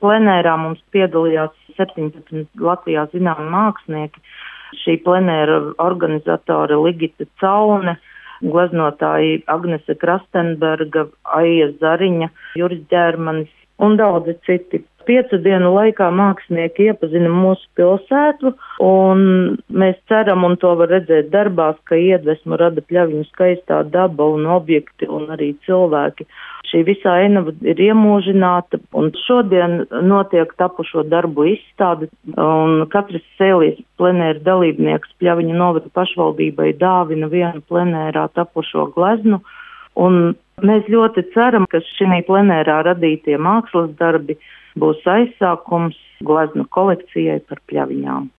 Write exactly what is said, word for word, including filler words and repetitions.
plenērā mums piedalījās septiņpadsmit Latvijā zināmi mākslinieki. Šī plenēra organizatori Ligita Caune, gleznotāji Agnese Krastenberga, Aija Zariņa, Juris Ģermanis un daudzi citi. Piecu dienu laikā mākslinieki iepazina mūsu pilsētu, un mēs ceram, un to var redzēt darbās, ka iedvesmu rada Pļaviņu skaistā daba un objekti un arī cilvēki. Šī visā ainava ir iemūžināta, un šodien notiek tapušo darbu izstāde, un katrs sēlijas plenēra dalībnieks Pļaviņu novada pašvaldībai dāvina vienu plenērā tapušo gleznu, un mēs ļoti ceram, ka šī plenērā radītie mākslas darbi būs aizsākums gleznu kolekcijai par Pļaviņām.